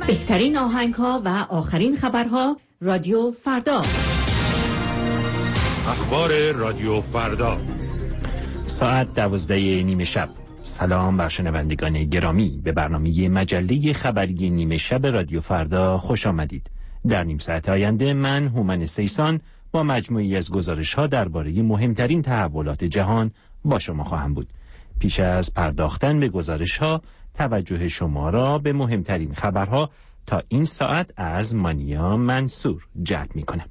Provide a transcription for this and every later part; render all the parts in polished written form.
بهترین آهنگ‌ها و آخرین خبرها رادیو فردا. اخبار رادیو فردا ساعت 12:30 شب. سلام بر شنوندگان گرامی، به برنامه مجله خبری نیمه شب رادیو فردا خوش آمدید. در نیم ساعت آینده من هومن سیسان با مجموعی از گزارش‌ها درباره مهمترین تحولات جهان با شما خواهم بود. پیش از پرداختن به گزارش‌ها توجه شما را به مهمترین خبرها تا این ساعت از مانیا منصور جلب می‌کنم.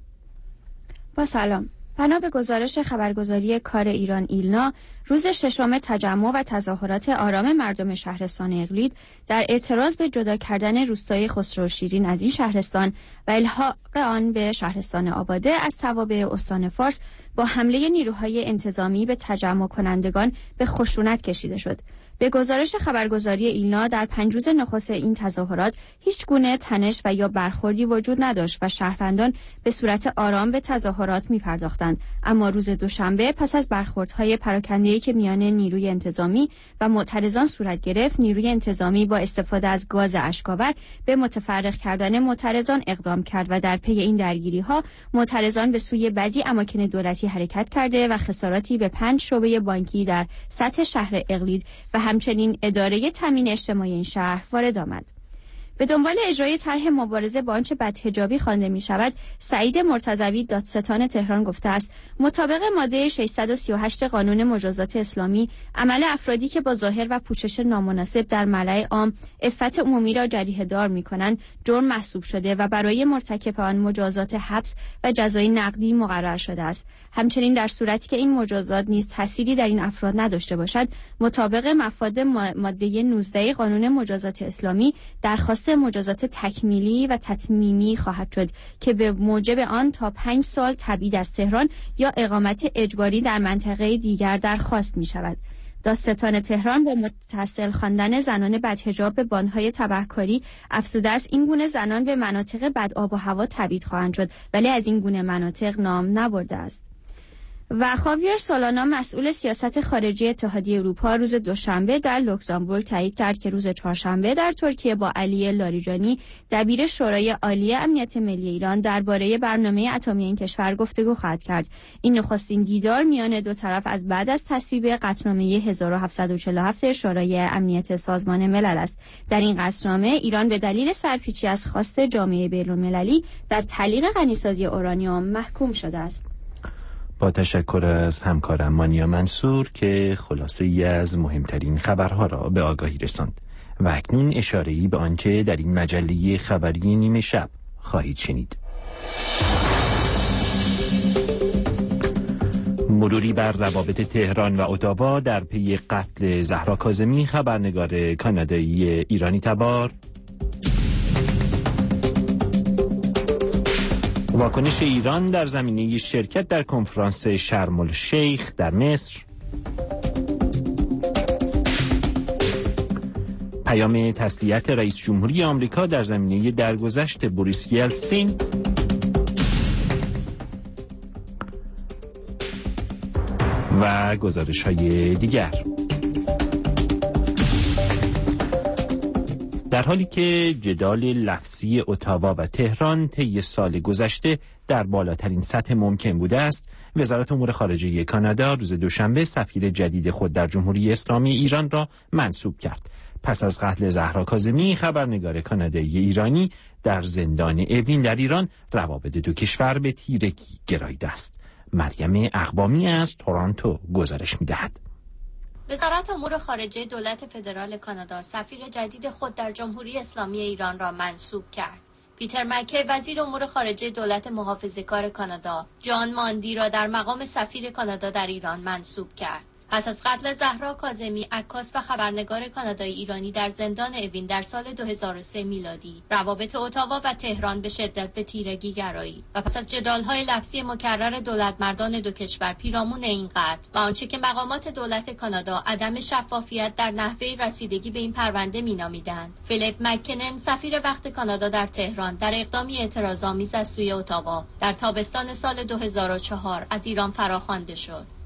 با سلام. بنا به گزارش خبرگزاری کار ایران ایلنا، روز ششم تجمع و تظاهرات آرام مردم شهرستان اقلید در اعتراض به جدا کردن روستای خسروشیرین از این شهرستان و الحاق آن به شهرستان آباده از توابع استان فارس با حمله نیروهای انتظامی به تجمع کنندگان به خشونت کشیده شد. به گزارش خبرگزاری ایلنا، در 5 روز نخست این تظاهرات هیچ گونه تنش و یا برخوردی وجود نداشت و شهروندان به صورت آرام به تظاهرات می‌پرداختند. اما روز دوشنبه پس از برخوردهای پراکنده‌ای که میان نیروی انتظامی و معترضان صورت گرفت، نیروی انتظامی با استفاده از گاز اشک‌آور به متفرق کردن معترضان اقدام کرد و در پی این درگیری‌ها معترضان به سوی بعضی اماکن دولتی حرکت کرده و خساراتی به 5 شعبه بانکی در سطح شهر اقلید و همچنین اداره تامین اجتماعی این شهر وارد آمد. به دنبال اجرای طرح مبارزه با آنچه بدحجابی خوانده می شود، سعید مرتضوی دادستان تهران گفته است مطابق ماده 638 قانون مجازات اسلامی، عمل افرادی که با ظاهر و پوشش نامناسب در ملأ عام عفت عمومی را جریحه دار می کنند جرم محسوب شده و برای مرتکب آن مجازات حبس و جزای نقدی مقرر شده است. همچنین در صورتی که این مجازات نیز تأثیری در این افراد نداشته باشد، مطابق مفاد ماده 19 قانون مجازات اسلامی درخواست مجازات تکمیلی و تتمیمی خواهد شد که به موجب آن تا 5 سال تبعید از تهران یا اقامت اجباری در منطقه دیگر درخواست می شود. دادستان تهران با متصل خواندن زنان بدحجاب به باندهای تبهکاری افزوده است این گونه زنان به مناطق بد آب و هوا تبعید خواهند شد، ولی از این گونه مناطق نام نبرده است. و خاویر سولانا، مسئول سیاست خارجی اتحادیه اروپا، روز دوشنبه در لوکزامبورگ تایید کرد که روز چهارشنبه در ترکیه با علی لاریجانی، دبیر شورای عالی امنیت ملی ایران، درباره برنامه اتمی این کشور گفتگو خواهد کرد. این نخستین دیدار میان دو طرف از بعد از تصویب قطعنامه 1747 شورای امنیت سازمان ملل است. در این قطعنامه ایران به دلیل سرپیچی از خواست جامعه بین‌المللی در تلیق غنیسازی اورانیوم محکوم شده است. با تشکر از همکارم مانیا منصور که خلاصه‌ای از مهمترین خبرها را به آگاهی رساند. و اکنون اشاره‌ای به آنچه در این مجله خبری نیمه شب خواهید شنید. مروری بر روابط تهران و اتاوا در پی قتل زهرا کاظمی، خبرنگار کانادایی ایرانی تبار. واکنش ایران در زمینه شرکت در کنفرانس شرم الشیخ در مصر. پیام تسلیت رئیس جمهوری آمریکا در زمینه درگذشت بوریس یلتسین. و گزارش‌های دیگر. در حالی که جدال لفظی اتاوا و تهران طی سال گذشته در بالاترین سطح ممکن بوده است، وزارت امور خارجه کانادا روز دوشنبه سفیر جدید خود در جمهوری اسلامی ایران را منصوب کرد. پس از قتل زهرا کاظمی، خبرنگار کانادایی ایرانی در زندان اوین در ایران، روابط دو کشور به تیرگی گراییده است. مریم اقوامی از تورنتو گزارش می‌دهد. وزارت امور خارجه دولت فدرال کانادا سفیر جدید خود در جمهوری اسلامی ایران را منصوب کرد. پیتر مکی، وزیر امور خارجه دولت محافظه‌کار کانادا، جان ماندی را در مقام سفیر کانادا در ایران منصوب کرد. پس از قتل زهرا کاظمی، عکاس و خبرنگار کانادایی ایرانی در زندان اوین در سال 2003 میلادی، روابط اتاوا و تهران به شدت به تیرگی گرایید و پس از جدال‌های لفظی مکرر دولتمردان دو کشور پیرامون این قتل و آنچه که مقامات دولت کانادا عدم شفافیت در نحوه رسیدگی به این پرونده مینامیدند، فیلیپ مکنن، سفیر وقت کانادا در تهران، در اقدامی اعتراض‌آمیز از سوی اتاوا در تابستان سال 2004 از ایران فراخوانده شد.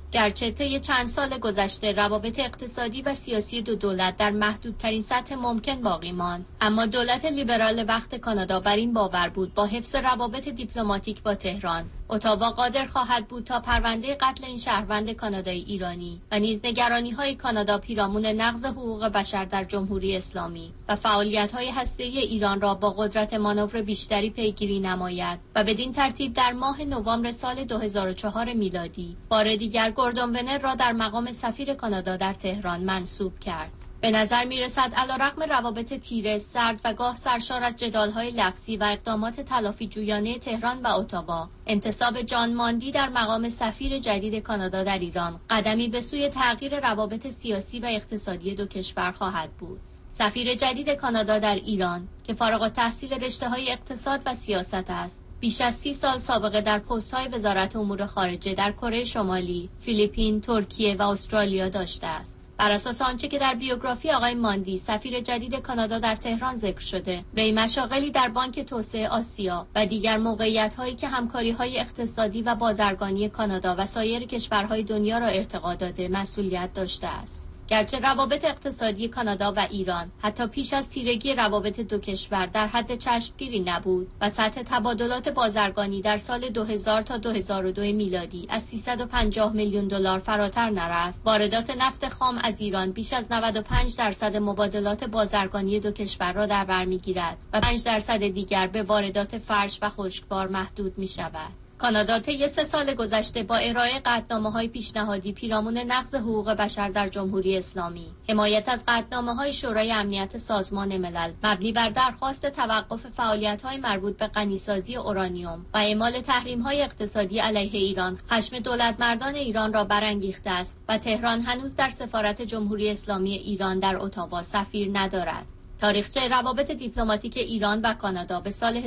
گرچه طی چند سال گذشته روابط اقتصادی و سیاسی دو دولت در محدودترین سطح ممکن باقی ماند، اما دولت لیبرال وقت کانادا بر این باور بود با حفظ روابط دیپلماتیک با تهران، اتاوا قادر خواهد بود تا پرونده قتل این شهروند کانادایی ایرانی و نیز نگرانی‌های کانادا پیرامون نقض حقوق بشر در جمهوری اسلامی و فعالیت‌های هسته‌ای ایران را با قدرت مانور بیشتری پیگیری نماید و بدین ترتیب در ماه نوامبر سال 2004 میلادی بار دیگر گوردون ونر را در مقام سفیر کانادا در تهران منصوب کرد. به نظر می‌رسد علیرغم روابط تیره، سرد و گاه سرشار از جدال‌های لفظی و اقدامات تلافی جویانه تهران و اتاوا، انتصاب جان ماندی در مقام سفیر جدید کانادا در ایران قدمی به سوی تغییر روابط سیاسی و اقتصادی دو کشور خواهد بود. سفیر جدید کانادا در ایران که فارغ التحصیل رشته‌های اقتصاد و سیاست است، بیش از 30 سال سابقه در پست‌های وزارت امور خارجه در کره شمالی، فیلیپین، ترکیه و استرالیا داشته است. بر اساس آنچه که در بیوگرافی آقای ماندی سفیر جدید کانادا در تهران ذکر شده، وی مشاغلی در بانک توسعه آسیا و دیگر موقعیت‌هایی که همکاری‌های اقتصادی و بازرگانی کانادا و سایر کشورهای دنیا را ارتقا داده مسئولیت داشته است. گرچه روابط اقتصادی کانادا و ایران حتی پیش از تیرگی روابط دو کشور در حد چشمگیری نبود و سطح تبادلات بازرگانی در سال 2000 تا 2002 میلادی از 350 میلیون دلار فراتر نرفت، واردات نفت خام از ایران بیش از 95% مبادلات بازرگانی دو کشور را در بر می‌گیرد و 5% دیگر به واردات فرش و خشکبار محدود می‌شود. کانادا طی 3 سال گذشته با ارائه قطعنامه‌های پیشنهادی پیرامون نقض حقوق بشر در جمهوری اسلامی، حمایت از قطعنامه‌های شورای امنیت سازمان ملل مبنی بر درخواست توقف فعالیت‌های مربوط به غنیسازی اورانیوم و اعمال تحریم‌های اقتصادی علیه ایران، خشم دولتمردان ایران را برانگیخته است و تهران هنوز در سفارت جمهوری اسلامی ایران در اتاوا سفیر ندارد. تاریخچه روابط دیپلماتیک ایران و کانادا به سال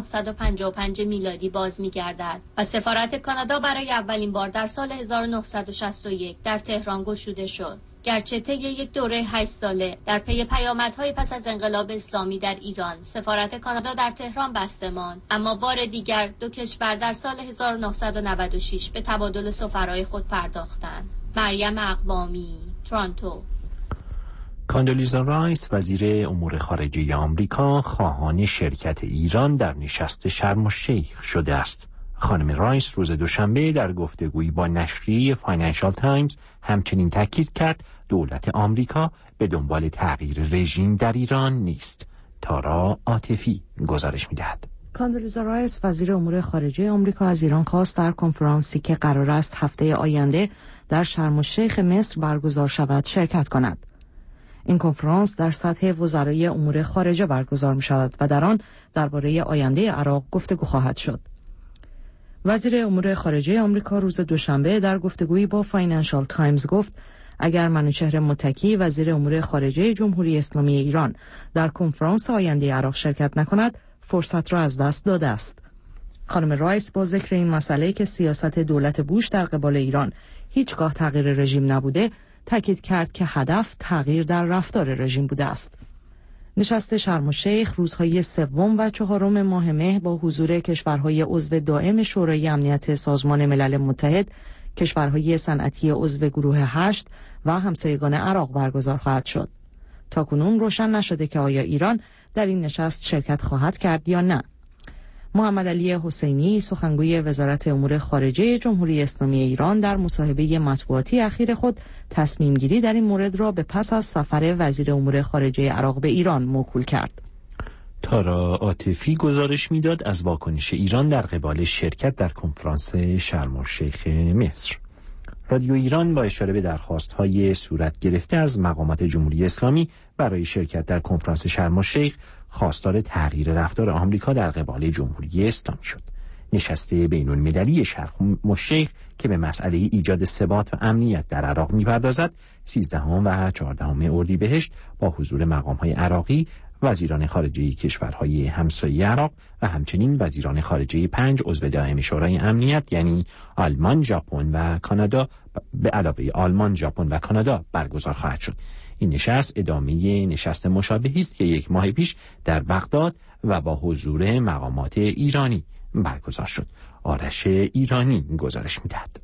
1955 میلادی باز می‌گردد و سفارت کانادا برای اولین بار در سال 1961 در تهران گشوده شد. گرچه طی یک دوره 8 ساله در پی پیامدهای پس از انقلاب اسلامی در ایران سفارت کانادا در تهران بسته ماند، اما بار دیگر دو کشور در سال 1996 به تبادل سفرای خود پرداختند. مریم اقوامی، تورنتو. کاندولیزا رایس وزیر امور خارجه آمریکا خواهان شرکت ایران در نشست شرم الشیخ شده است. خانم رایس روز دوشنبه در گفتگویی با نشریه فاینانشال تایمز همچنین تاکید کرد دولت آمریکا به دنبال تغییر رژیم در ایران نیست. تارا عاطفی گزارش می‌دهد. کاندولیزا رایس وزیر امور خارجه آمریکا از ایران خواست در کنفرانسی که قرار است هفته آینده در شرم الشیخ مصر برگزار شود شرکت کند. این کنفرانس در سطح وزرای امور خارجه برگزار می شود و در آن درباره آینده عراق گفتگو خواهد شد. وزیر امور خارجه آمریکا روز دوشنبه در گفتگویی با فاینانشال تایمز گفت اگر منوچهر متکی وزیر امور خارجه جمهوری اسلامی ایران در کنفرانس آینده عراق شرکت نکند، فرصت را از دست داده است. خانم رایس با ذکر این مسئله که سیاست دولت بوش در قبال ایران هیچگاه تغییر رژیم نبوده، تاکید کرد که هدف تغییر در رفتار رژیم بوده است. نشست شرم الشیخ روزهای 3 و 4 ماه مه با حضور کشورهای عضو دائم شورای امنیت سازمان ملل متحد، کشورهای صنعتی عضو گروه 8 و همسایگان عراق برگزار خواهد شد. تاکنون روشن نشده که آیا ایران در این نشست شرکت خواهد کرد یا نه. محمد علی حسینی سخنگوی وزارت امور خارجه جمهوری اسلامی ایران در مصاحبه مطبوعاتی اخیر خود تصمیم گیری در این مورد را به پس از سفر وزیر امور خارجه عراق به ایران موکول کرد. تارا عاطفی گزارش میداد از واکنش ایران در قبال شرکت در کنفرانس شرم الشیخ مصر. رادیو ایران با اشاره به درخواست‌های صورت گرفته از مقامات جمهوری اسلامی برای شرکت در کنفرانس شرم الشیخ خواستار تغییر رفتار آمریکا در قبال جمهوری اسلامی شد. نشست بین‌المللی شرم الشیخ که به مسئله ایجاد ثبات و امنیت در عراق می‌پردازد، 13 و 14 اردیبهشت با حضور مقام‌های عراقی، وزیران خارجه کشورهای همسایه عراق و همچنین وزیران خارجه 5 عضو دائم شورای امنیت یعنی آلمان، ژاپن و کانادا به علاوه آلمان، ژاپن و کانادا برگزار خواهد شد. این نشست ادامه نشست مشابهی است که 1 ماه پیش در بغداد و با حضور مقامات ایرانی برگزار شد. آرش ایرانی گزارش می‌دهد.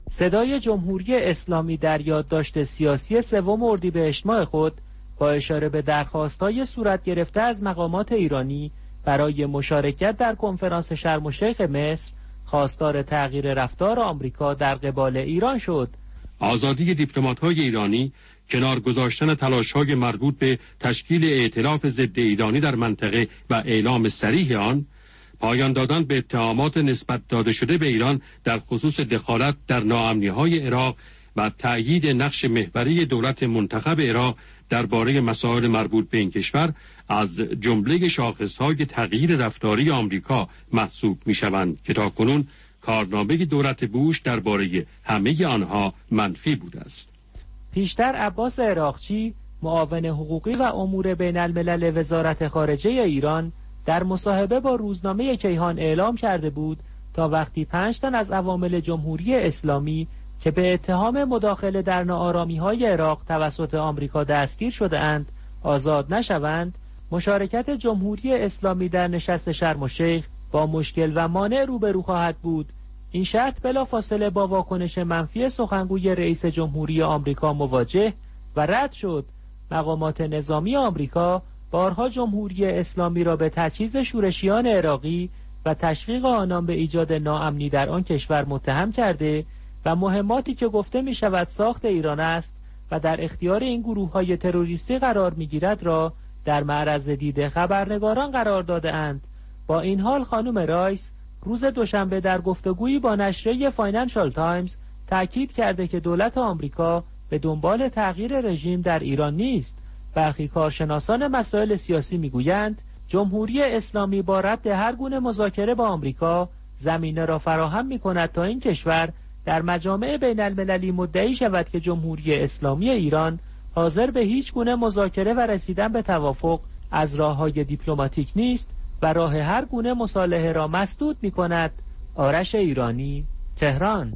صدای جمهوری اسلامی در یادداشت سیاسی 3 اردیبهشت ماه خود با اشاره به درخواست‌های صورت گرفته از مقامات ایرانی برای مشارکت در کنفرانس شرم الشیخ مصر خواستار تغییر رفتار آمریکا در قبال ایران شد. آزادی دیپلمات‌های ایرانی، کنار گذاشتن تلاش‌های مربوط به تشکیل ائتلاف ضد ایرانی در منطقه و اعلام صریح آن، پایان دادن به اتهامات نسبت داده شده به ایران در خصوص دخالت در ناامنی‌های عراق و تأیید نقش محوری دولت منتخب عراق درباره مسائل مربوط به این کشور از جمله شاخص‌های تغییر رفتاری آمریکا محسوب می‌شوند که تاکنون کارنامه دولت بوش درباره همه آنها منفی بوده است. پیشتر عباس عراقچی، معاون حقوقی و امور بین الملل وزارت خارجه ایران، در مصاحبه با روزنامه کیهان اعلام کرده بود تا وقتی 5 تن از عوامل جمهوری اسلامی که به اتهام مداخله در ناآرامی‌های عراق توسط آمریکا دستگیر شده اند آزاد نشوند، مشارکت جمهوری اسلامی در نشست شرم الشیخ با مشکل و مانع روبرو خواهد بود. این شرط بلافاصله با واکنش منفی سخنگوی رئیس جمهوری آمریکا مواجه و رد شد. مقامات نظامی آمریکا بارها جمهوری اسلامی را به تجهیز شورشیان عراقی و تشویق آنان به ایجاد ناامنی در آن کشور متهم کرده و مهماتی که گفته می شود ساخت ایران است و در اختیار این گروه‌های تروریستی قرار می‌گیرد را در معرض دید خبرنگاران قرار داده اند. با این حال خانم رایس روز دوشنبه در گفتگویی با نشریه فاینانشال تایمز تأکید کرده که دولت آمریکا به دنبال تغییر رژیم در ایران نیست. برخی کارشناسان مسائل سیاسی میگویند جمهوری اسلامی با رد هر گونه مذاکره با آمریکا زمینه را فراهم می‌کند تا این کشور در مجامع بین المللی مدعی شود که جمهوری اسلامی ایران حاضر به هیچ گونه مذاکره و رسیدن به توافق از راه‌های دیپلماتیک نیست و راه هر گونه مصالحه را مسدود می‌کند. آرش ایرانی، تهران.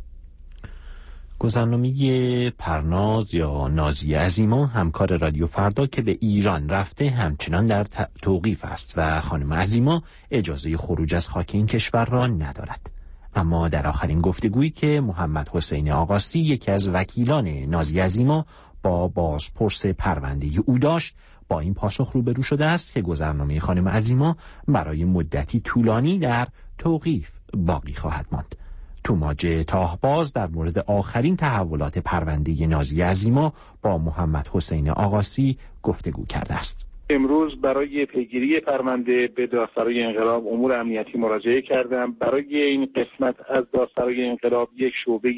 گذرنامه پرناز یا نازی عظیما همکار رادیو فردا که به ایران رفته همچنان در توقیف است و خانم عظیما اجازه خروج از خاک این کشور را ندارد. اما در آخرین گفتگویی که محمد حسین آقاسی یکی از وکیلان نازی عظیما با بازپرس پرونده او داشت با این پاسخ روبرو شده است که گذرنامه خانم عظیما برای مدتی طولانی در توقیف باقی خواهد ماند. توماج تاهباز در مورد آخرین تحولات پرونده نازی عظیما با محمد حسین آقاسی گفتگو کرده است. امروز برای پیگیری پرونده به دادسرای انقلاب امور امنیتی مراجعه کردم. برای این قسمت از دادسرای انقلاب یک شعبه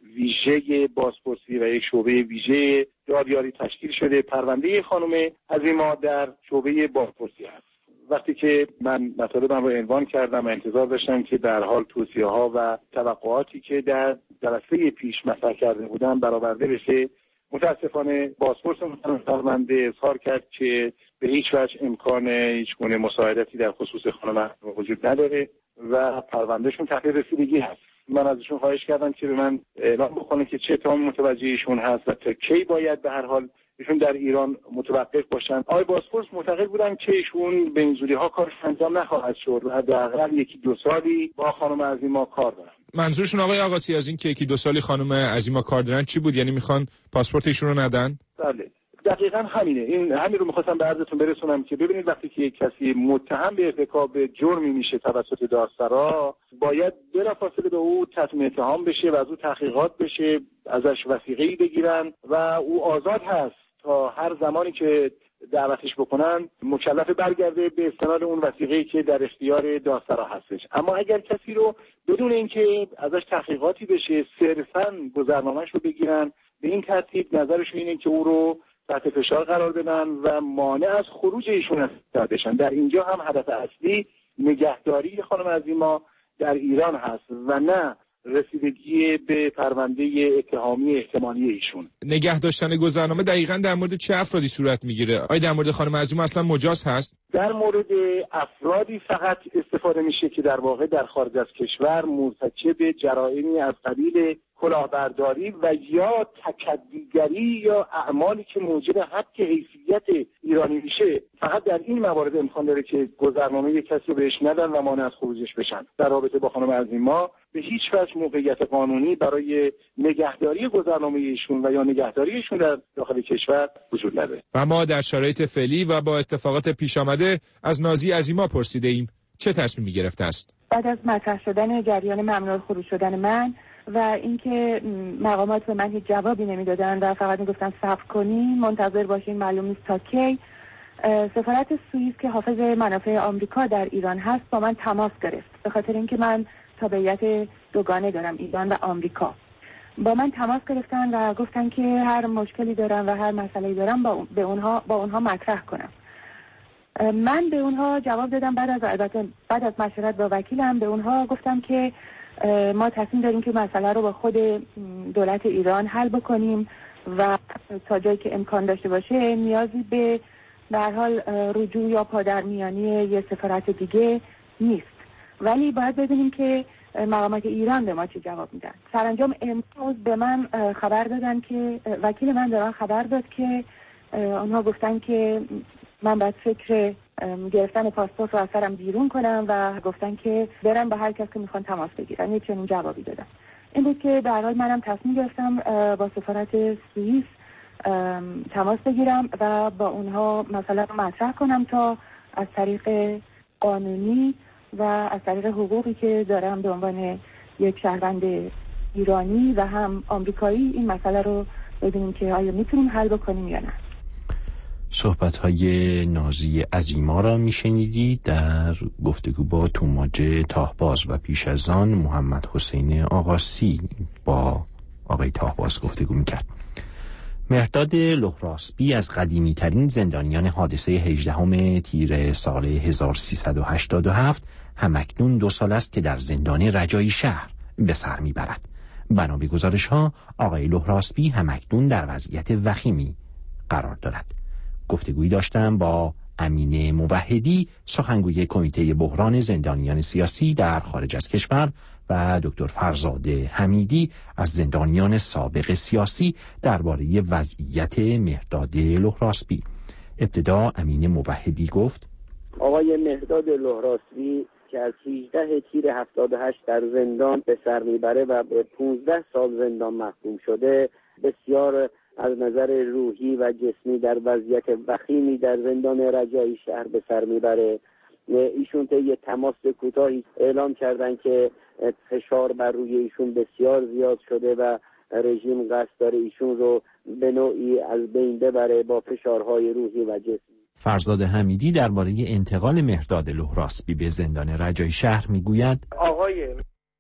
ویژه بازپرسی و یک شعبه ویژه دادیاری تشکیل شده. پرونده خانم عظیما در شعبه بازپرسی است. وقتی که من مطالبم رو عنوان کردم و انتظار داشتم که در حال توصیه‌ها و توقعاتی که در جلسه پیش مطرح کرده بودم برآورده بشه، متاسفانه بازپرس پرونده اظهار کرد که به هیچ وجه امکان هیچ گونه مساعدتی در خصوص خانم وجود نداره و پروندهشون تحت رسیدگی هست. من ازشون خواهش کردم که به من اعلام بکنه که چه اتهامی متوجه ایشون هست و تا کی باید به هر حال ایشون در ایران متوقف باشن. آقای بازپرس معتقد بودن که ایشون به این زودی‌ها کارش انجام نخواهد شد و حداقل 1-2 سالی با خانم عظیما کار دارن. منظورشون آقای آقاسی از این که 1-2 سالی خانم عظیما کار دارن چی بود؟ یعنی میخوان پاسپورت ایشون رو ندن؟ بله دقیقاً همینه. همین رو می‌خواستم به عرضتون برسونم که ببینید وقتی که یک کسی متهم به ارتکاب جرمی میشه توسط دادسرا باید بلافاصله به او تسلیم اتهام بشه و از او تحقیقات بشه، ازش وثیقه‌ای بگیرن و او آزاد هست تا هر زمانی که دعوتش بکنن مکلف برگرده به استناد اون وثیقه‌ای که در اختیار دادسرا هستش. اما اگر کسی رو بدون اینکه ازش تحقیقاتی بشه صرفاً گذرنامه‌اش رو بگیرن، به این ترتیب نظرشون اینه که او رو تحت فشار قرار بدن و مانع از خروج ایشون بشن. در اینجا هم هدف اصلی نگهداری خانم عظیما در ایران هست و نه رسیدگی به پرونده اتهامی احتمالی ایشون. نگه داشتن گذرنامه دقیقاً در مورد چه افرادی صورت میگیره؟ آیا در مورد خانم عظیما اصلا مجاز هست؟ در مورد افرادی فقط استفاده میشه که در واقع در خارج از کشور مرتکب جرائمی از قبیل کلاهبرداری و یا تکدیگری یا اعمالی که موجب حق حیثیت ایرانی میشه، فقط در این موارد امکان داره که گذرنامه کسی رو بهش ندن و مانع از خروجش بشن. در رابطه با خانم عظیما به هیچ وجه موقعیت قانونی برای نگهداری گذرنامه ایشون و یا نگهداری ایشون در داخل کشور وجود نداره. و ما در شرایط فعلی و با اتفاقات پیش آمده از نازی عظیما پرسیده ایم چه تصمیمی گرفته است؟ بعد از مطرح شدن جریان ممنوع خروج شدن من و اینکه مقامات به من هیچ جوابی نمیدادن و فقط میگفتن صبر کنین، منتظر باشین، معلوم نیست تا کی، سفارت سوئیس که حافظ منافع آمریکا در ایران هست با من تماس گرفت، به خاطر اینکه من تابعیت دوگانه دارم، ایران و آمریکا. با من تماس گرفتن و گفتن که هر مشکلی دارم و هر مسئله‌ای دارم با اونها مطرح کنم. من به اونها جواب دادم بعد از مشورت با وکیلم به اونها گفتم که ما تصمیم داریم که مسئله رو با خود دولت ایران حل بکنیم و تا جایی که امکان داشته باشه نیازی به در حال رجوع یا پادرمیانی یه سفارت دیگه نیست، ولی باید بدونیم که مقامات ایران به ما چه جواب میدن. سرانجام امروز به من خبر دادن که وکیل من به من خبر داد که اونها گفتن که من باید فکر گرفتن پاسپورت رو از سرم بیرون کنم و گفتن که برن با هر کس که میخوان تماس بگیرن. یه چنین جوابی دادن. این بود که در حال منم تصمیم گرفتم با سفارت سوئیس تماس بگیرم و با اونها مثلا مطرح کنم تا از طریق قانونی و از طریق حقوقی که دارم به عنوان یک شهروند ایرانی و هم آمریکایی این مسئله رو ببینیم که آیا میتونیم حل بکنیم یا نه. صحبت‌های نازی عظیما را میشنیدید در گفتگو با توماج تاهباز و پیش از آن محمد حسین آقاسی با آقای تاهباز گفتگو میکرد. مهرداد لهراسبی از قدیمی ترین زندانیان حادثه 18 تیر سال 1387 همکنون 2 سال است که در زندان رجایی شهر به سر میبرد. بنا به گزارش‌ها آقای لهراسبی همکنون در وضعیت وخیمی قرار دارد. گفتگویی داشتم با امین موحدی، سخنگوی کمیته بحران زندانیان سیاسی در خارج از کشور و دکتر فرزاد حمیدی از زندانیان سابق سیاسی درباره وضعیت مهرداد لهراسبی. ابتدا امین موحدی گفت: آقای مهرداد لهراسبی که از 18 تیر 78 در زندان به سر میبره و به 15 سال زندان محکوم شده، بسیار از نظر روحی و جسمی در وضعیت وخیمی در زندان رجایی شهر به سر میبره. ایشون طی تماس کوتاهی اعلام کردن که فشار بر روی ایشون بسیار زیاد شده و رژیم قصد داره ایشون رو به نوعی از بین ببره با فشارهای روحی و جسمی. فرزاد حمیدی درباره انتقال مهرداد لهراسبی به زندان رجایی شهر میگوید: آقای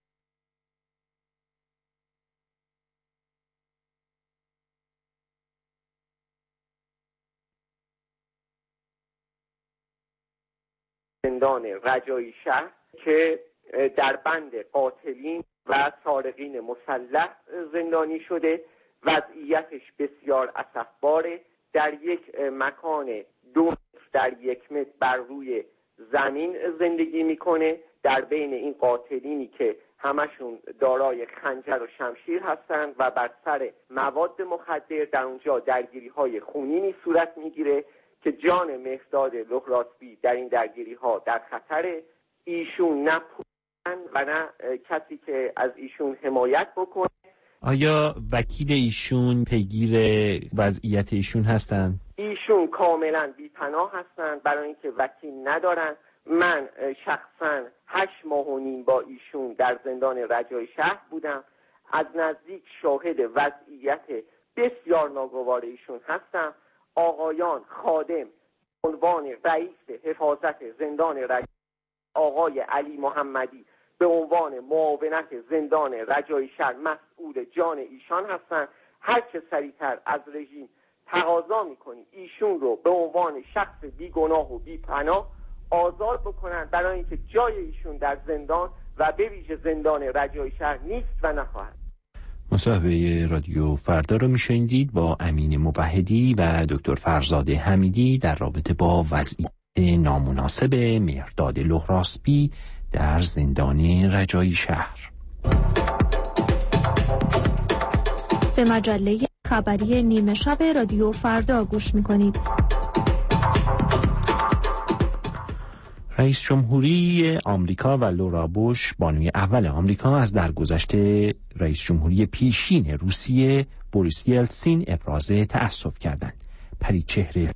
زندان رجایی شهر که در بند قاتلین و سارقین مسلح زندانی شده، وضعیتش بسیار اسفباره. در یک مکان 2 متر در 1 متر بر روی زمین زندگی میکنه، در بین این قاتلینی که همشون دارای خنجر و شمشیر هستند و بر سر مواد مخدر در اونجا درگیری های خونینی صورت میگیره که جان مهرداد لهراسبی در این درگیری ها در خطره. ایشون نه پولن و نه کسی که از ایشون حمایت بکنه. آیا وکیل ایشون پیگیر وضعیت ایشون هستند؟ ایشون کاملا بی‌پناه هستند برای اینکه وکیل ندارن. من شخصا 8 ماه و نیم با ایشون در زندان رجایی شهر بودم، از نزدیک شاهد وضعیت بسیار ناگوار ایشون هستم. آقایان خادم عنوان رئیس حفاظت زندان رجایی، آقای علی محمدی به عنوان معاونت زندان رجایی شهر مسئول جان ایشان هستند. هر چه سریعتر از رژیم تقاضا میکنی ایشون رو به عنوان شخص بیگناه و بی‌پناه آزاد بکنن، برای اینکه جای ایشون در زندان و به ویژه زندان رجایی شهر نیست و نخواهد. مصاحبه رادیو فردا رو میشنیدید با امین موحدی و دکتر فرزاد حمیدی در رابطه با وضعیت نامناسب مهرداد لهراسبی در زندان رجایی شهر. به مجله خبری نیمه شب رادیو فردا گوش میکنید. رئیس جمهوری آمریکا و لورا بوش بانوی اول آمریکا از درگذشت رئیس جمهوری پیشین روسیه بوریس یلتسین ابراز تأسف کردند. پریچهره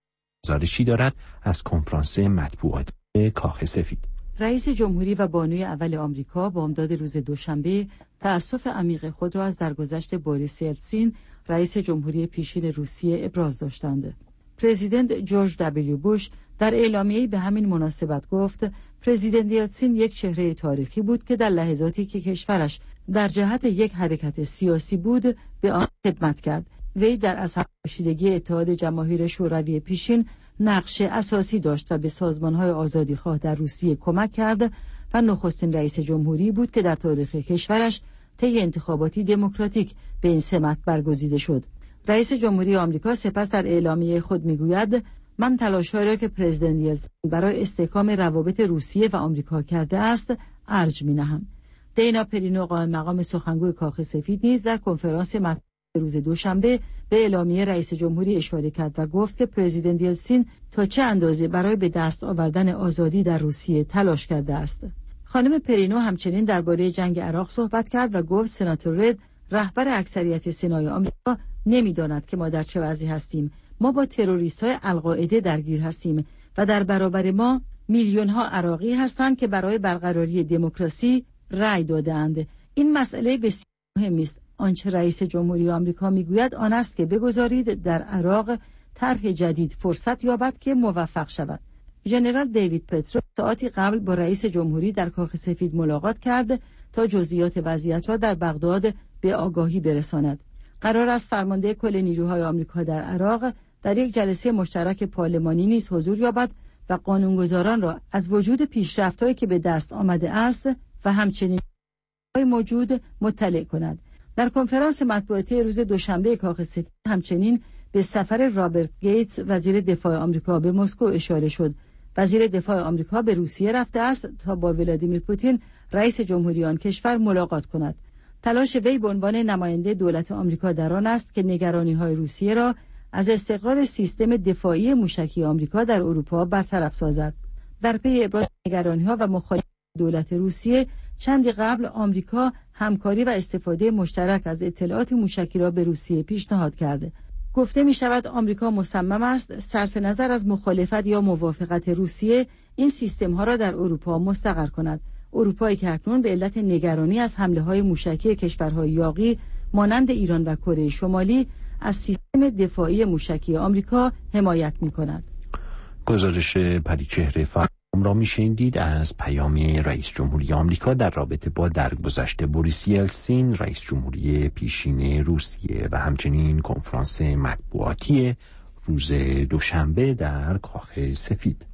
گزارشی دارد از کنفرانس مطبوعاتی کاخ سفید. رئیس جمهوری و بانوی اول آمریکا بامداد روز دوشنبه تأسف عمیق خود را از درگذشت بوریس یلتسین رئیس جمهوری پیشین روسیه ابراز داشتند. پرزیدنت جورج دبلیو بوش در اعلامیه‌ای به همین مناسبت گفت پرزیدنت یلتسین یک چهره تاریخی بود که در لحظاتی که کشورش در جهت یک حرکت سیاسی بود به آن خدمت کرد. وی در اثر کشیدگی اتحاد جماهیر شوروی پیشین نقش اساسی داشت و به سازمان‌های آزادیخواه در روسیه کمک کرد و نخستین رئیس جمهوری بود که در تاریخ کشورش طی انتخاباتی دموکراتیک به این سمت برگزیده شد. رئیس جمهوری آمریکا سپس در اعلامیه خود میگوید من تلاش‌هایی را که پرزیدنت یلتسین برای استحکام روابط روسیه و آمریکا کرده است ارج می‌نهم. دینا پرینو قائم مقام سخنگوی کاخ سفید نیز در کنفرانس مطبوعاتی روز دوشنبه به اعلامیه رئیس جمهوری اشاره کرد و گفت که پرزیدنت یلتسین تا چه اندازه برای به دست آوردن آزادی در روسیه تلاش کرده است. خانم پرینو همچنین درباره جنگ عراق صحبت کرد و گفت سناتور رید رهبر اکثریت سنای آمریکا نمی‌داند که ما در چه وضعی هستیم. ما با تروریست‌های القاعده درگیر هستیم و در برابر ما میلیون‌ها عراقی هستند که برای برقراری دموکراسی رأی دادند. این مسئله بسیار مهمی است. آنچه رئیس جمهوری آمریکا میگوید آن است که بگذارید در عراق طرح جدید فرصت یابد که موفق شود. ژنرال دیوید پترو ساعتی قبل با رئیس جمهوری در کاخ سفید ملاقات کرد تا جزئیات وضعیت را در بغداد به آگاهی برساند. قرار است فرمانده کل نیروهای آمریکا در عراق در یک جلسه مشترک پارلمانی نیز حضور یابد و قانونگذاران را از وجود پیشرفت‌هایی که به دست آمده است و همچنین موجود مطلع کند. در کنفرانس مطبوعاتی روز دوشنبه کاخ سفید همچنین به سفر رابرت گیتس وزیر دفاع آمریکا به مسکو اشاره شد. وزیر دفاع آمریکا به روسیه رفته است تا با ولادیمیر پوتین رئیس جمهوری آن کشور ملاقات کند. تلاش وی به عنوان نماینده دولت آمریکا در آن است که نگرانی‌های روسیه را از استقرار سیستم دفاعی موشکی آمریکا در اروپا برطرف سازد. در پی ابراز نگرانی‌ها و مخالفت دولت روسیه چندی قبل آمریکا همکاری و استفاده مشترک از اطلاعات موشکی را به روسیه پیشنهاد کرده. گفته می شود آمریکا مصمم است صرف نظر از مخالفت یا موافقت روسیه این سیستم ها را در اروپا مستقر کند. اروپایی که اکنون به علت نگرانی از حمله های موشکی کشورهای یاغی مانند ایران و کره شمالی از سیستم دفاعی موشکی آمریکا حمایت می کند. گزارش پریچهره را میشنیدید از پیام رئیس جمهوری آمریکا در رابطه با درگذشت بوریس یلتسین رئیس جمهوری پیشین روسیه و همچنین کنفرانس مطبوعاتی روز دوشنبه در کاخ سفید.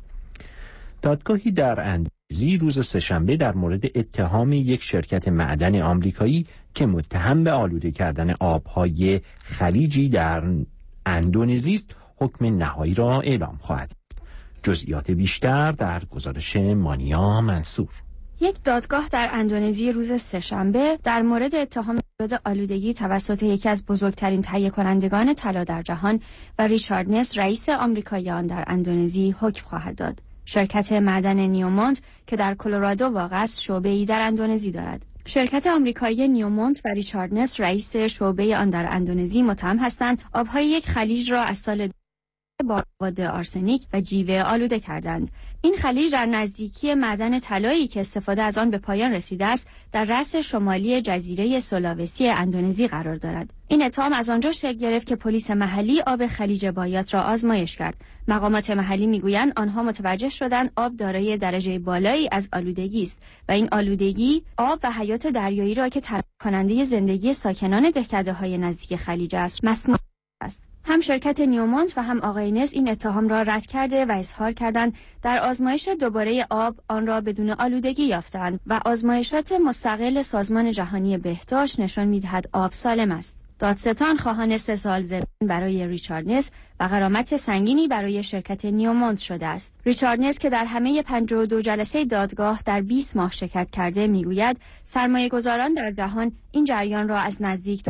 دادگاهی در اندونزی روز سه‌شنبه در مورد اتهام یک شرکت معدن آمریکایی که متهم به آلوده کردن آبهای خلیجی در اندونزی است حکم نهایی را اعلام خواهد. جزئیات بیشتر در گزارش مانیا منصور. یک دادگاه در اندونزی روز سه‌شنبه در مورد اتهام آلودگی توسط یکی از بزرگترین تهیه کنندگان طلا در جهان و ریچارد نس رئیس آمریکایی آن در اندونزی حکم خواهد داد. شرکت معدن نیومونت که در کلرادو واقع است شعبه‌ای در اندونزی دارد. شرکت آمریکایی نیومونت و ریچارد نس رئیس شعبه آن در اندونزی متهم هستند آبهای یک خلیج را از سال با مواد آرسنیک و جیوه آلوده کردند. این خلیج در نزدیکی معدن طلایی که استفاده از آن به پایان رسیده است در رأس شمالی جزیره سولاوسی اندونزی قرار دارد. این اتهام از آنجا شکل گرفت که پلیس محلی آب خلیج بایات را آزمایش کرد. مقامات محلی میگویند آنها متوجه شدند آب دارای درجه بالایی از آلودگی است و این آلودگی آب و حیات دریایی را که تامین کننده زندگی ساکنان دهکده‌های نزدیک خلیج است مسموم است. هم شرکت نیومونت و هم آقای نس این اتهام را رد کرده و اظهار کردند در آزمایش دوباره آب آن را بدون آلودگی یافتند و آزمایشات مستقل سازمان جهانی بهداشت نشان می‌دهد آب سالم است. دادستان خواهان 3 سال زندان برای ریچارد نس و غرامت سنگینی برای شرکت نیومونت شده است. ریچارد نس که در همه 52 جلسه دادگاه در 20 ماه شرکت کرده میگوید سرمایه‌گذاران در جهان این جریان را از نزدیک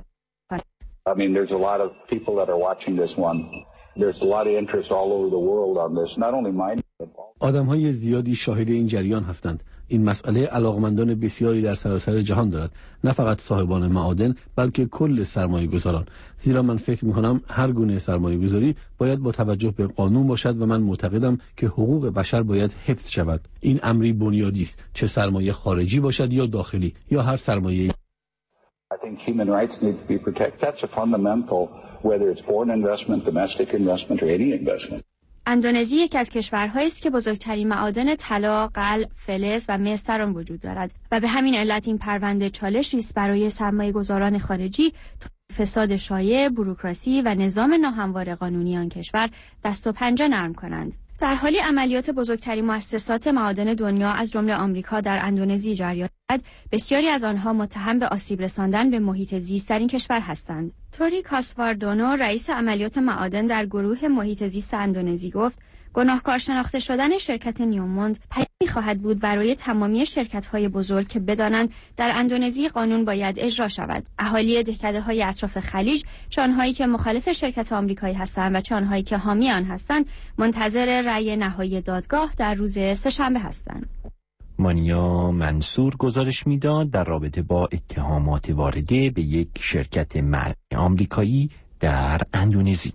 I mean, there's a lot of people that are watching this one. There's a lot of interest all over the world on this, not only mine, but آدم‌های زیادی شاهد این جریان هستند. این مسئله علاقمندان بسیاری در سراسر جهان دارد، نه فقط صاحبان معادن بلکه کل سرمایه‌گذاران. زیرا من فکر می‌کنم هر گونه سرمایه‌گذاری باید با توجه به قانون باشد و من معتقدم که حقوق بشر باید حفظ شود. این امری بنیادی است، چه سرمایه خارجی باشد یا داخلی یا هر سرمایه. I think human rights need to be protected. That's a fundamental, whether it's foreign investment, domestic investment, or any investment. اندونزی یکی از کشورهایی است که بزرگترین معادن طلا، قل، فلز و مس در آن وجود دارد و به همین علت این پرونده چالشی است برای سرمایه‌گذاران خارجی تا فساد شایع، بوروکراسی و نظام ناهموار قانونی آن کشور دست و پنجه نرم کنند. در حالی عملیات بزرگترین مؤسسات معادن دنیا از جمله آمریکا در اندونزی جریان دارد، بسیاری از آنها متهم به آسیب رساندن به محیط زیست در این کشور هستند. توری کاسواردونو، رئیس عملیات معادن در گروه محیط زیست اندونزی گفت: گناهکار شناخته شدن شرکت نیوموند پیامی خواهد بود برای تمامی شرکت‌های بزرگ که بدانند در اندونزی قانون باید اجرا شود. اهالی دهکده‌های اطراف خلیج، چه آنهایی که مخالف شرکت آمریکایی هستند و چه آنهایی که حامی آن هستند، منتظر رأی نهایی دادگاه در روز سه‌شنبه هستند. مانیا منصور گزارش میداد در رابطه با اتهامات وارده به یک شرکت معدنی آمریکایی در اندونزی.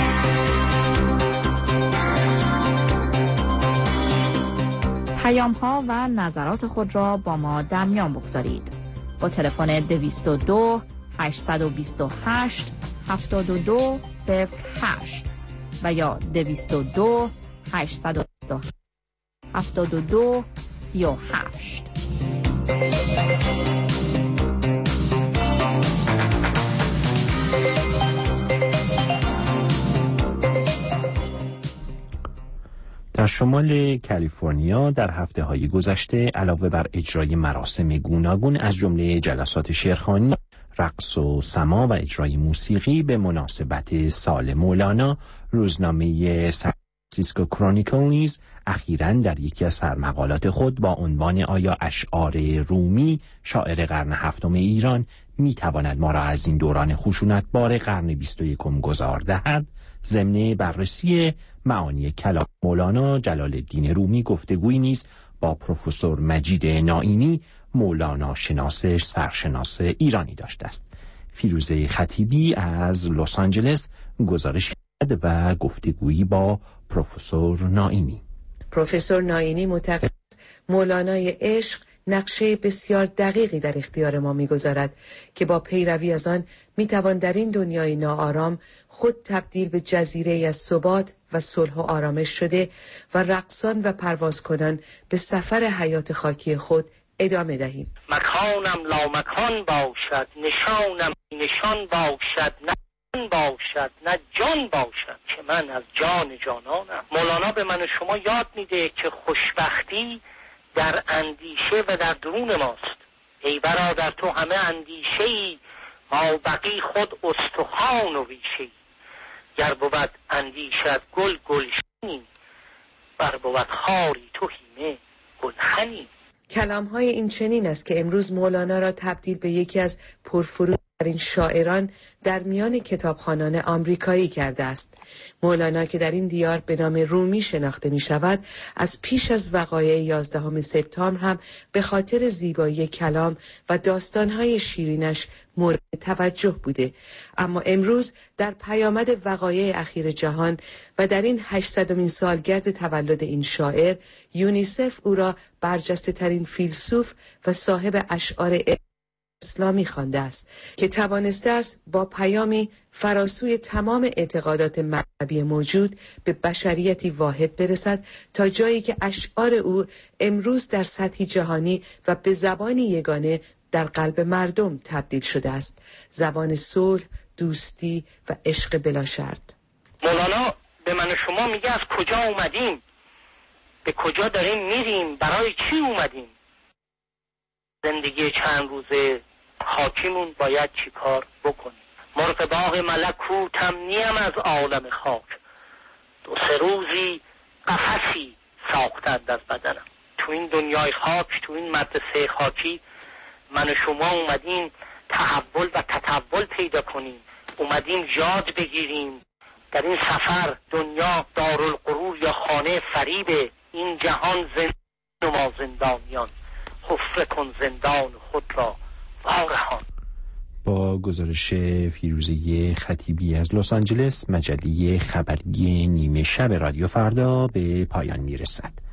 پیام‌ها و نظرات خود را با ما در میان بگذارید. با تلفن 222 828 7208 و یا 222 828 7238. در شمال کالیفرنیا در هفته‌های گذشته علاوه بر اجرای مراسم گوناگون از جمله جلسات شعرخوانی، رقص و سما و اجرای موسیقی به مناسبت سال مولانا، روزنامه سان فرانسیسکو کرونیکل نیز اخیراً در یکی از سرمقالات خود با عنوان آیا اشعار رومی شاعر قرن هفتم ایران میتواند ما را از این دوران خشونتبار قرن 21 گذار دهد، ضمن بررسی معانی کلام مولانا جلال الدین رومی گفتگویی نیز با پروفسور مجید نائینی، مولانا شناس سرشناس ایرانی داشته است. فیروزه خطیبی از لس آنجلس گزارش کرد و گفتگویی با پروفسور نائینی. پروفسور نائینی معتقد مولانای عشق نقشه بسیار دقیقی در اختیار ما می‌گذارد که با پیروی از آن می‌توان در این دنیای ناآرام خود تبدیل به جزیره از ثبات و صلح و آرامش شده و رقصان و پرواز کنان به سفر حیات خاکی خود ادامه دهیم. مکانم لا مکان باشد، نشانم نشان باشد، نه جان باشد نه جان باشد که من از جان جانانم. مولانا به من و شما یاد میده که خوشبختی در اندیشه و در درون ماست. ای برادر تو همه اندیشه‌ای، ما بقی خود استخوان و ریشه‌ای. گر بود اندیشت گل گلشنی، بر بود خاری تو هیمه گلخنی. کلام‌های این چنین است که امروز مولانا را تبدیل به یکی از پرفروغ‌ترین شاعران در میان کتابخوانان آمریکایی کرده است. مولانا که در این دیار به نام رومی شناخته می شود، از پیش از وقایع 11 سپتامبر هم به خاطر زیبایی کلام و داستان‌های شیرینش مورد توجه بوده، اما امروز در پیامد وقایع اخیر جهان و در این 800مین سالگرد تولد این شاعر، یونیسف او را برجسته ترین فیلسوف و صاحب اشعار اسلامی خوانده است که توانسته است با پیامی فراسوی تمام اعتقادات مذهبی موجود به بشریتی واحد برسد، تا جایی که اشعار او امروز در سطحی جهانی و به زبانی یگانه در قلب مردم تبدیل شده است، زبان صلح، دوستی و عشق بلا شرط. مولانا به من و شما میگه از کجا اومدیم، به کجا داریم میریم، برای چی اومدیم، زندگی چند روزه خاکیمون باید چی کار بکنیم. مرغ باغ ملکوتم نیم از عالم خاک، 2-3 روزی قفسی ساختند از بدنم. تو این دنیای خاک، تو این مدرسه خاکی من و شما اومدیم تحول و تطول پیدا کنیم، اومدیم یاد بگیریم. در این سفر دنیا دارالغرور یا خانه فریبه، این جهان زندان و ما زندانیان، حفره کن زندان خود را وارهان. با گزارش فیروزه خطیبی از لس آنجلس، مجله خبری نیمه شب رادیو فردا به پایان میرسد.